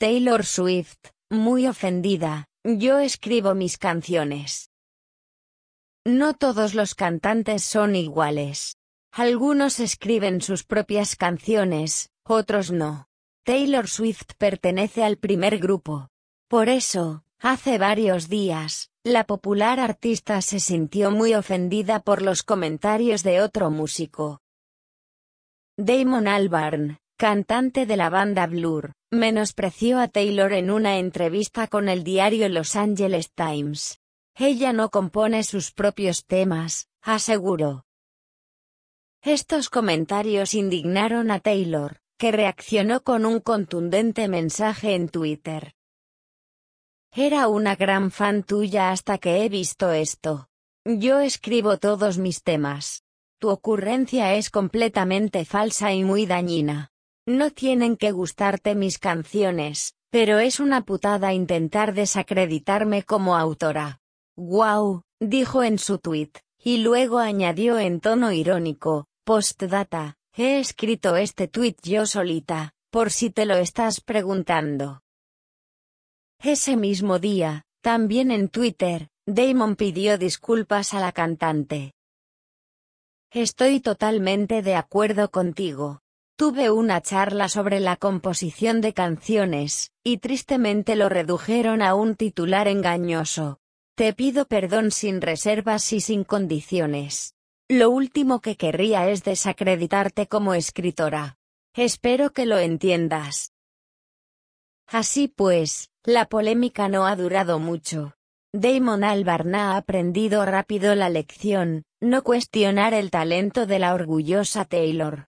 Taylor Swift, muy ofendida, yo escribo mis canciones. No todos los cantantes son iguales. Algunos escriben sus propias canciones, otros no. Taylor Swift pertenece al primer grupo. Por eso, hace varios días, la popular artista se sintió muy ofendida por los comentarios de otro músico. Damon Albarn, cantante de la banda Blur, menospreció a Taylor en una entrevista con el diario Los Angeles Times. Ella no compone sus propios temas, aseguró. Estos comentarios indignaron a Taylor, que reaccionó con un contundente mensaje en Twitter. Era una gran fan tuya hasta que he visto esto. Yo escribo todos mis temas. Tu ocurrencia es completamente falsa y muy dañina. No tienen que gustarte mis canciones, pero es una putada intentar desacreditarme como autora. Wow, dijo en su tweet, y luego añadió en tono irónico, postdata, he escrito este tweet yo solita, por si te lo estás preguntando. Ese mismo día, también en Twitter, Damon pidió disculpas a la cantante. Estoy totalmente de acuerdo contigo. Tuve una charla sobre la composición de canciones, y tristemente lo redujeron a un titular engañoso. Te pido perdón sin reservas y sin condiciones. Lo último que querría es desacreditarte como escritora. Espero que lo entiendas. Así pues, la polémica no ha durado mucho. Damon Albarn ha aprendido rápido la lección, no cuestionar el talento de la orgullosa Taylor.